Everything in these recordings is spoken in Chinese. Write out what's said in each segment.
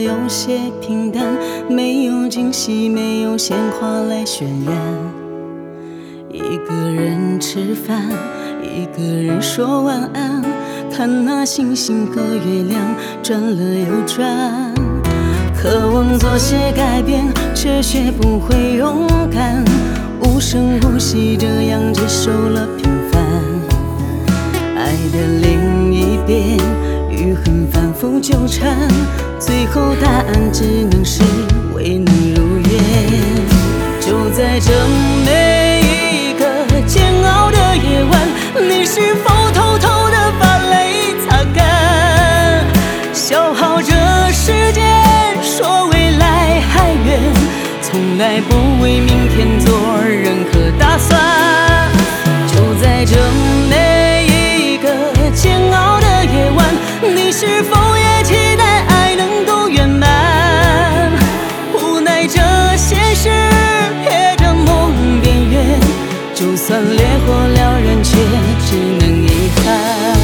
有些平淡，没有惊喜，没有鲜花来渲染。一个人吃饭，一个人说晚安，看那星星和月亮转了又转。渴望做些改变，却学不会勇敢，无声无息这样接受了平凡。爱的另一边，与恨反复纠缠，最后答案只能是未能如愿。就在这每一个煎熬的夜晚，你是否偷偷地把泪擦干？消耗着时间，说未来还远，从来不为明天做任何打算。就在这每一个煎熬的夜晚，你是否也期待爱能够圆满？无奈这现实撇着梦边缘，就算烈火燎原，却只能遗憾。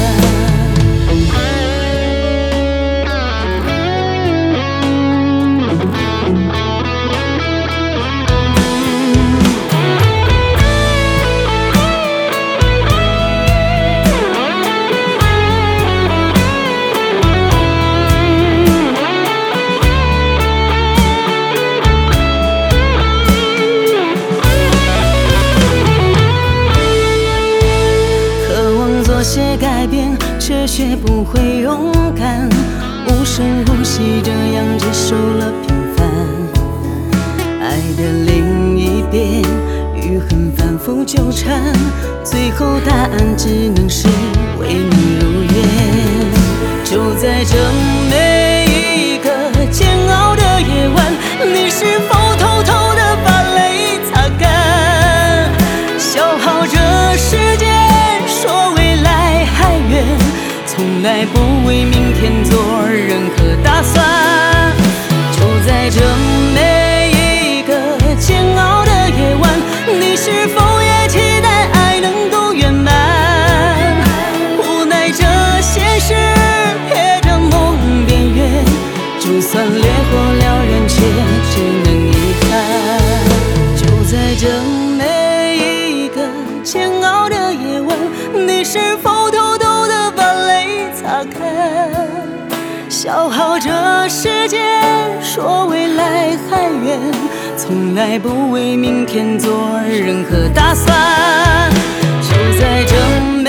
做些改变，却学不会勇敢，无声无息这样接受了平凡。爱的另一边，与恨反复纠缠，最后答案只能是未能如愿。就在这每一个煎熬的夜晚，你是否偷偷地把泪擦干？消耗着时间，说未来还远，从来不为明天做任何打算。就在这每一个煎熬的夜晚，你是否也期待爱能够圆满？无奈这现实撇着梦边缘，就算烈火燎原，却只能遗憾。就在这每一个煎熬的夜晚，你是否偷偷地把泪擦干？消耗着时间，说未来还远，从来不为明天做任何打算。就在这